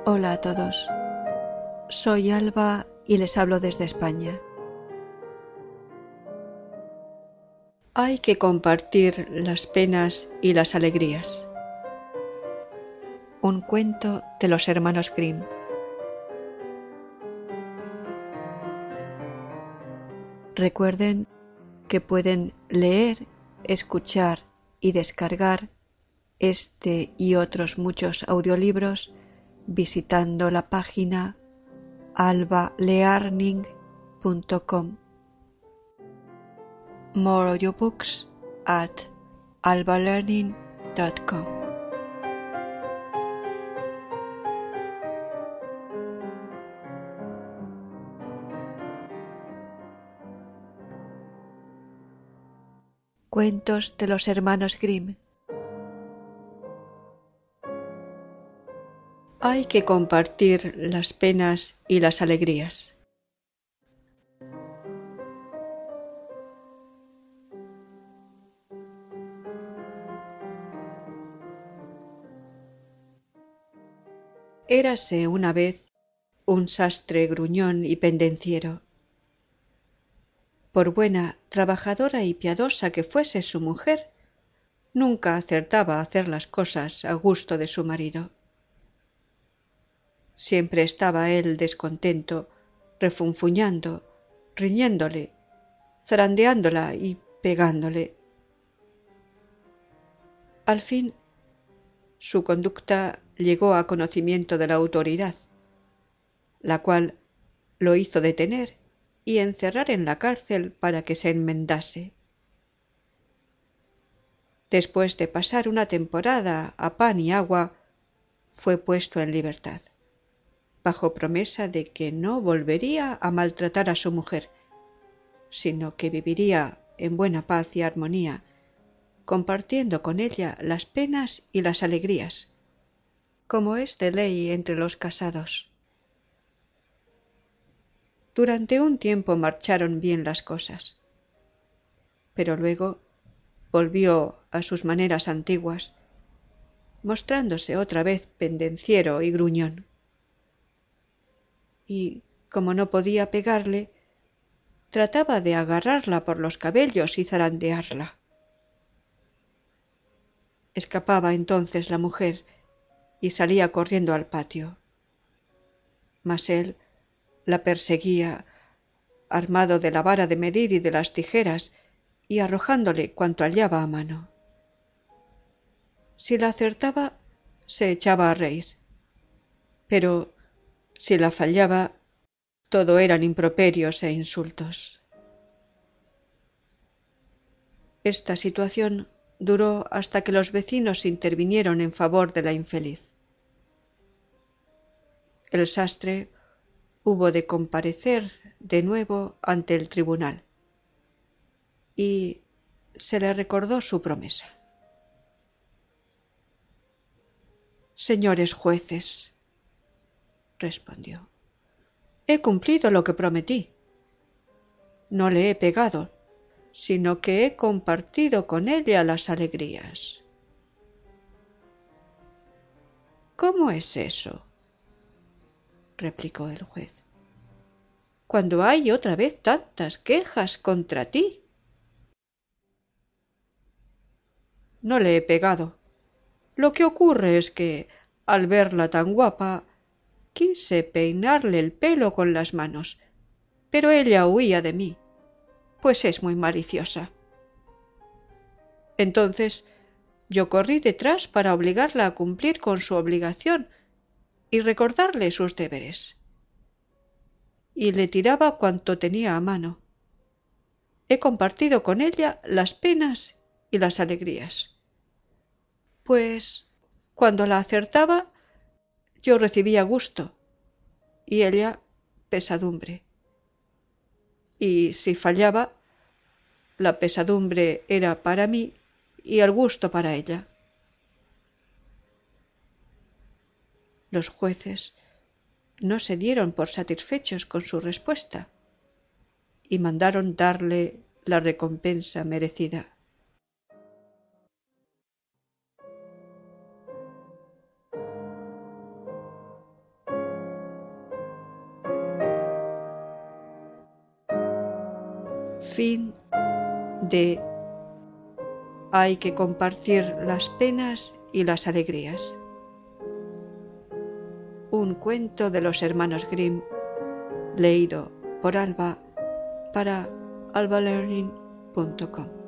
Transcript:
Hola a todos, soy Alba y les hablo desde España. Hay que compartir las penas y las alegrías. Un cuento de los hermanos Grimm. Recuerden que pueden leer, escuchar y descargar este y otros muchos audiolibros visitando la página albalearning.com. More audiobooks at albalearning.com. Cuentos de los hermanos Grimm. Hay que compartir las penas y las alegrías. Érase una vez un sastre gruñón y pendenciero. Por buena, trabajadora y piadosa que fuese su mujer, nunca acertaba a hacer las cosas a gusto de su marido. Siempre estaba él descontento, refunfuñando, riñéndole, zarandeándola y pegándole. Al fin, su conducta llegó a conocimiento de la autoridad, la cual lo hizo detener y encerrar en la cárcel para que se enmendase. Después de pasar una temporada a pan y agua, fue puesto en libertad, bajo promesa de que no volvería a maltratar a su mujer, sino que viviría en buena paz y armonía, compartiendo con ella las penas y las alegrías, como es de ley entre los casados. Durante un tiempo marcharon bien las cosas, pero luego volvió a sus maneras antiguas, mostrándose otra vez pendenciero y gruñón. Y, como no podía pegarle, trataba de agarrarla por los cabellos y zarandearla. Escapaba entonces la mujer y salía corriendo al patio. Mas él la perseguía, armado de la vara de medir y de las tijeras, y arrojándole cuanto hallaba a mano. Si la acertaba, se echaba a reír, pero si la fallaba, todo eran improperios e insultos. Esta situación duró hasta que los vecinos intervinieron en favor de la infeliz. El sastre hubo de comparecer de nuevo ante el tribunal y se le recordó su promesa. Señores jueces, respondió, he cumplido lo que prometí. No le he pegado, sino que he compartido con ella las alegrías. ¿Cómo es eso?, replicó el juez, cuando hay otra vez tantas quejas contra ti. No le he pegado. Lo que ocurre es que, al verla tan guapa, quise peinarle el pelo con las manos, pero ella huía de mí, pues es muy maliciosa. Entonces yo corrí detrás para obligarla a cumplir con su obligación y recordarle sus deberes. Y le tiraba cuanto tenía a mano. He compartido con ella las penas y las alegrías. Pues, cuando la acertaba, yo recibía gusto, y ella pesadumbre. Y si fallaba, la pesadumbre era para mí y el gusto para ella. Los jueces no se dieron por satisfechos con su respuesta y mandaron darle la recompensa merecida. Fin de Hay que compartir las penas y las alegrías. Un cuento de los hermanos Grimm, leído por Alba para albalearning.com.